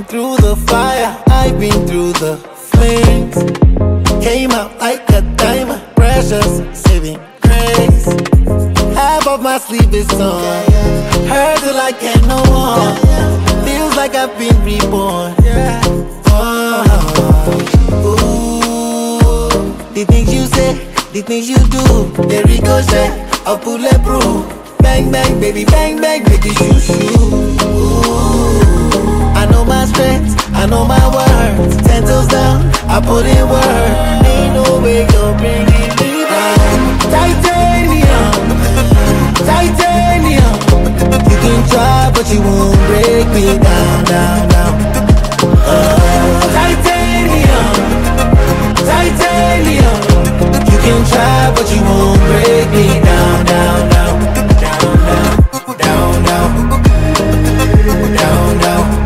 through the fire, I've been through the flames. Came out like a diamond, precious, saving grace. Half of my sleep is on, heard till I can't no more. Feels like I've been reborn. Oh, ooh. The things you say, the things you do, they ricochet, I'll bulletproof. Bang, bang, baby, bang, bang, make it shoo, shoo. Ooh. I know my strengths, I know my words. 10 toes down, I put in work. Ain't no way you're bringing me down. Titanium, titanium. You can try, but you won't break me down, down, down. Titanium, titanium. You can try, but you won't break me down, down, down. Down, down, down, down,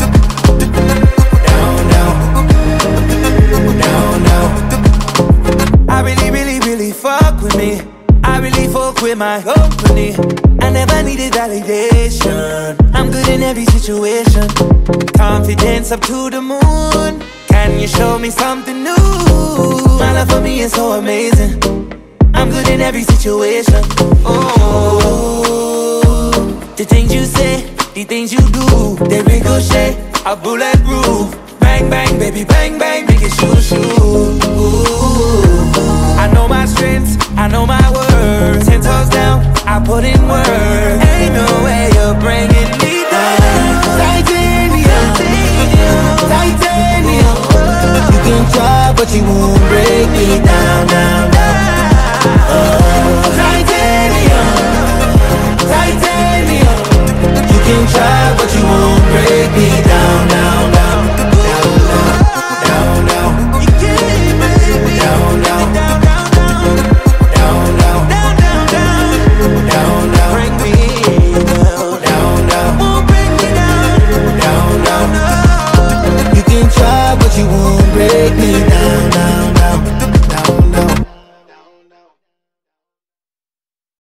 down, down. I really, really, really fuck with me. I really fuck with my company. I never needed validation. I'm good in every situation. Confidence up to the moon. Can you show me something new? My love for me is so amazing. I'm good in every situation. Oh. The things you say, the things you do, they ricochet, a bulletproof. Bang, bang, baby, bang, bang, make it shoot, shoot. Ooh. I know my strengths, I know my words. 10 toes down, I put in work. Ain't no way you're bringing me down. Titanium, titanium. You can try, but you won't break me down, down, down. Titanium, titanium. You can try, but you won't break me down, down, down. Down, down, down. You can't break me down, down, down, down, down, down, down, down, down, down. Break me down, down, down. Won't break me down, down, down. You can try, but you won't break me down.